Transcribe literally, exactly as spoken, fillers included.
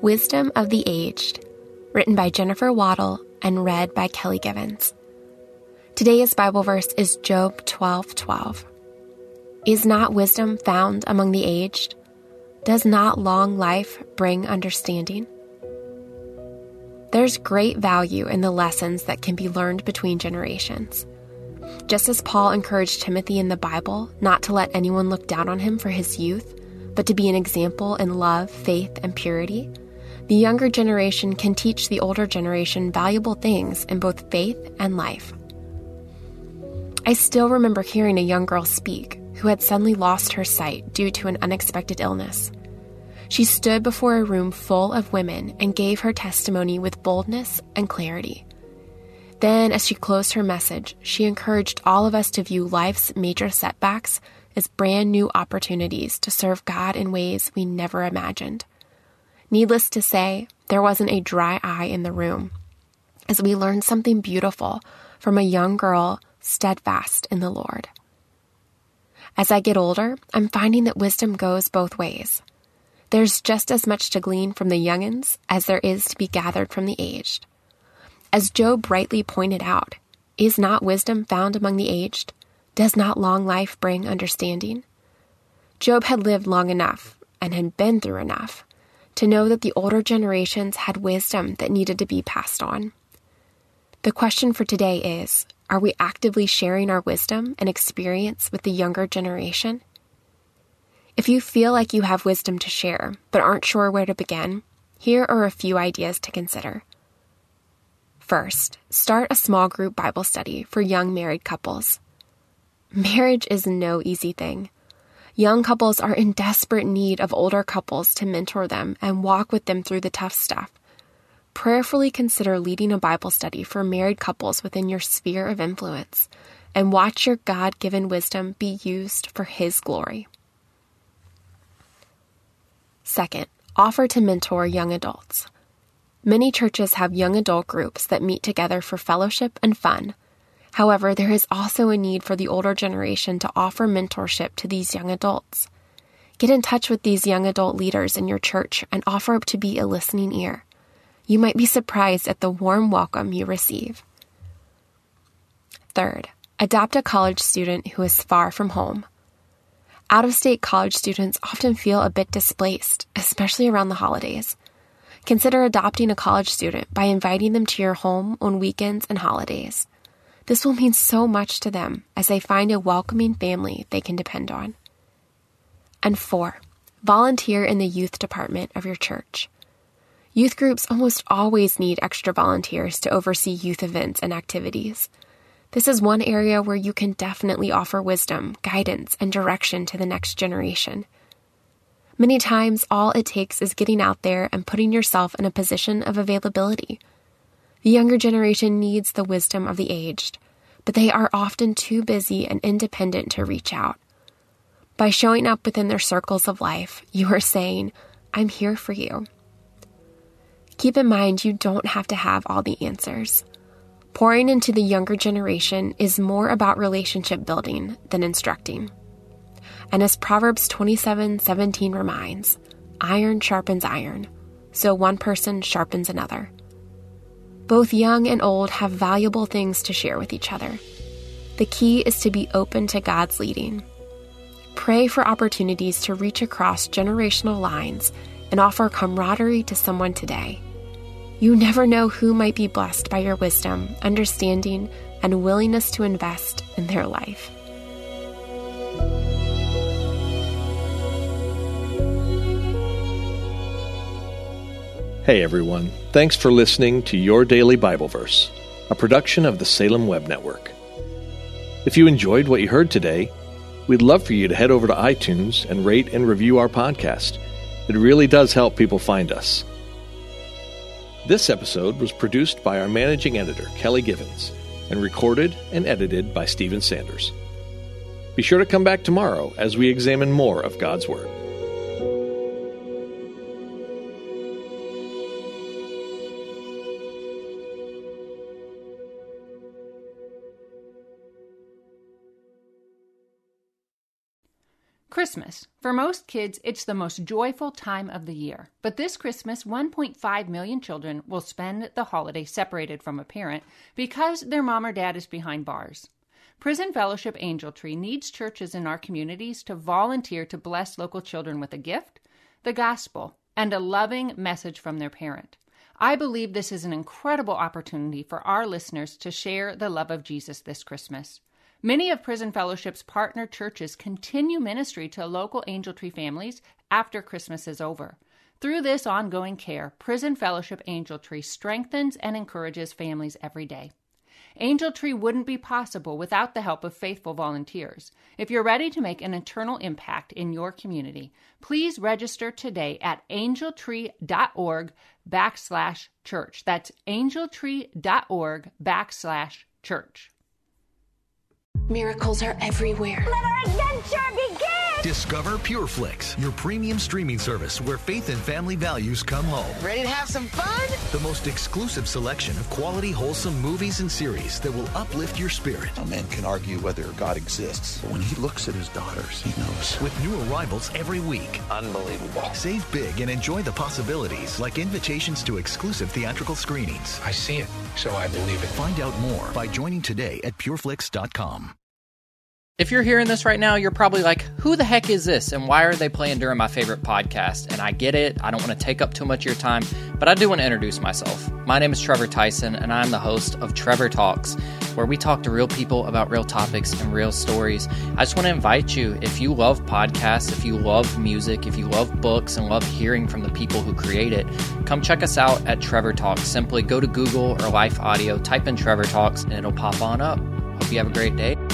Wisdom of the Aged, written by Jennifer Waddle and read by Kelly Givens. Today's Bible verse is Job twelve twelve. Is not wisdom found among the aged? Does not long life bring understanding? There's great value in the lessons that can be learned between generations. Just as Paul encouraged Timothy in the Bible not to let anyone look down on him for his youth, but to be an example in love, faith, and purity, the younger generation can teach the older generation valuable things in both faith and life. I still remember hearing a young girl speak who had suddenly lost her sight due to an unexpected illness. She stood before a room full of women and gave her testimony with boldness and clarity. Then, as she closed her message, she encouraged all of us to view life's major setbacks as brand new opportunities to serve God in ways we never imagined. Needless to say, there wasn't a dry eye in the room, as we learned something beautiful from a young girl steadfast in the Lord. As I get older, I'm finding that wisdom goes both ways. There's just as much to glean from the youngins as there is to be gathered from the aged. As Job rightly pointed out, is not wisdom found among the aged? Does not long life bring understanding? Job had lived long enough and had been through enough to know that the older generations had wisdom that needed to be passed on. The question for today is, are we actively sharing our wisdom and experience with the younger generation? If you feel like you have wisdom to share but aren't sure where to begin, here are a few ideas to consider. First, start a small group Bible study for young married couples. Marriage is no easy thing. Young couples are in desperate need of older couples to mentor them and walk with them through the tough stuff. Prayerfully consider leading a Bible study for married couples within your sphere of influence, and watch your God-given wisdom be used for His glory. Second, offer to mentor young adults. Many churches have young adult groups that meet together for fellowship and fun. However, there is also a need for the older generation to offer mentorship to these young adults. Get in touch with these young adult leaders in your church and offer to be a listening ear. You might be surprised at the warm welcome you receive. Third, adopt a college student who is far from home. Out-of-state college students often feel a bit displaced, especially around the holidays. Consider adopting a college student by inviting them to your home on weekends and holidays. This will mean so much to them as they find a welcoming family they can depend on. And four, volunteer in the youth department of your church. Youth groups almost always need extra volunteers to oversee youth events and activities. This is one area where you can definitely offer wisdom, guidance, and direction to the next generation. Many times, all it takes is getting out there and putting yourself in a position of availability. The younger generation needs the wisdom of the aged, but they are often too busy and independent to reach out. By showing up within their circles of life, you are saying, I'm here for you. Keep in mind, you don't have to have all the answers. Pouring into the younger generation is more about relationship building than instructing. And as Proverbs twenty-seven seventeen reminds, iron sharpens iron, so one person sharpens another. Both young and old have valuable things to share with each other. The key is to be open to God's leading. Pray for opportunities to reach across generational lines and offer camaraderie to someone today. You never know who might be blessed by your wisdom, understanding, and willingness to invest in their life. Hey everyone, thanks for listening to Your Daily Bible Verse, a production of the Salem Web Network. If you enjoyed what you heard today, we'd love for you to head over to iTunes and rate and review our podcast. It really does help people find us. This episode was produced by our managing editor, Kelly Givens, and recorded and edited by Stephen Sanders. Be sure to come back tomorrow as we examine more of God's Word. Christmas. For most kids, it's the most joyful time of the year. But this Christmas, one point five million children will spend the holiday separated from a parent because their mom or dad is behind bars. Prison Fellowship Angel Tree needs churches in our communities to volunteer to bless local children with a gift, the gospel, and a loving message from their parent. I believe this is an incredible opportunity for our listeners to share the love of Jesus this Christmas. Many of Prison Fellowship's partner churches continue ministry to local Angel Tree families after Christmas is over. Through this ongoing care, Prison Fellowship Angel Tree strengthens and encourages families every day. Angel Tree wouldn't be possible without the help of faithful volunteers. If you're ready to make an eternal impact in your community, please register today at angeltree.org backslash church. That's angeltree.org backslash church. Miracles are everywhere. Let our adventure begin! Discover PureFlix, your premium streaming service where faith and family values come home. Ready to have some fun? The most exclusive selection of quality, wholesome movies and series that will uplift your spirit. A man can argue whether God exists, but when he looks at his daughters, he knows. With new arrivals every week. Unbelievable. Save big and enjoy the possibilities, like invitations to exclusive theatrical screenings. I see it, so I believe it. Find out more by joining today at pureflix dot com. If you're hearing this right now, you're probably like, who the heck is this? And why are they playing during my favorite podcast? And I get it. I don't want to take up too much of your time, but I do want to introduce myself. My name is Trevor Tyson, and I'm the host of Trevor Talks, where we talk to real people about real topics and real stories. I just want to invite you, if you love podcasts, if you love music, if you love books and love hearing from the people who create it, come check us out at Trevor Talks. Simply go to Google or Life Audio, type in Trevor Talks, and it'll pop on up. Hope you have a great day.